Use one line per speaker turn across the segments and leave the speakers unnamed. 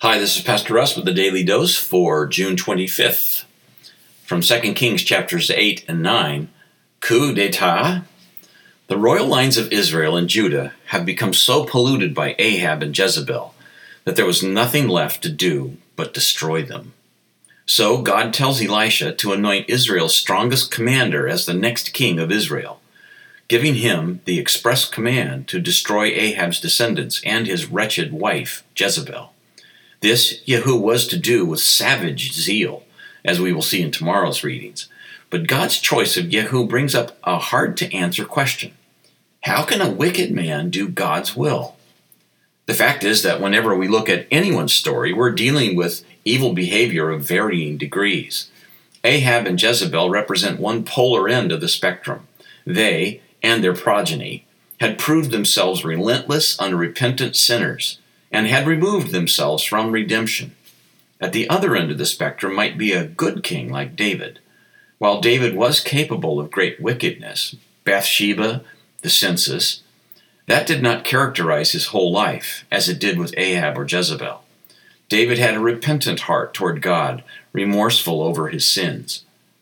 Hi, this is Pastor Russ with the Daily Dose for June 25th. From 2 Kings chapters 8 and 9, Coup d'etat. The royal lines of Israel and Judah have become so polluted by Ahab and Jezebel that there was nothing left to do but destroy them. So God tells Elisha to anoint Israel's strongest commander as the next king of Israel, giving him the express command to destroy Ahab's descendants and his wretched wife, Jezebel. This Jehu was to do with savage zeal, as we will see in tomorrow's readings. But God's choice of Jehu brings up a hard-to-answer question. How can a wicked man do God's will? The fact is that whenever we look at anyone's story, we're dealing with evil behavior of varying degrees. Ahab and Jezebel represent one polar end of the spectrum. They, and their progeny, had proved themselves relentless, unrepentant sinners, and had removed themselves from redemption. At the other end of the spectrum might be a good king like David. While David was capable of great wickedness, Bathsheba, the census, that did not characterize his whole life, as it did with Ahab or Jezebel. David had a repentant heart toward God, remorseful over his sins.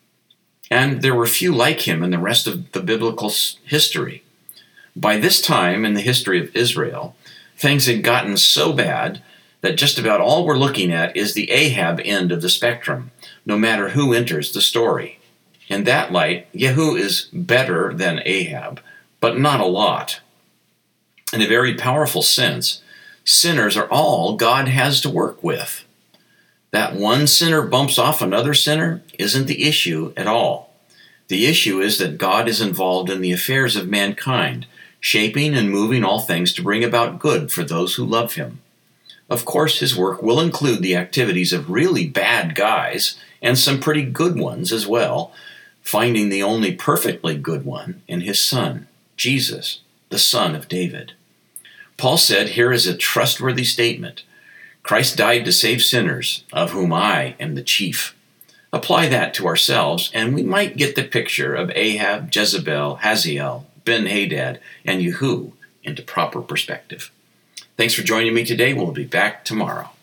And there were few like him in the rest of the biblical history. By this time in the history of Israel, things had gotten so bad that just about all we're looking at is the Ahab end of the spectrum, no matter who enters the story. In that light, Jehu is better than Ahab, but not a lot. In a very powerful sense, sinners are all God has to work with. That one sinner bumps off another sinner isn't the issue at all. The issue is that God is involved in the affairs of mankind, shaping and moving all things to bring about good for those who love him. Of course, his work will include the activities of really bad guys and some pretty good ones as well, finding the only perfectly good one in his Son, Jesus, the Son of David. Paul said, here is a trustworthy statement. Christ died to save sinners, of whom I am the chief. Apply that to ourselves, and we might get the picture of Ahab, Jezebel, Hazael, Ben-Hadad, and Jehu into proper perspective. Thanks for joining me today. We'll be back tomorrow.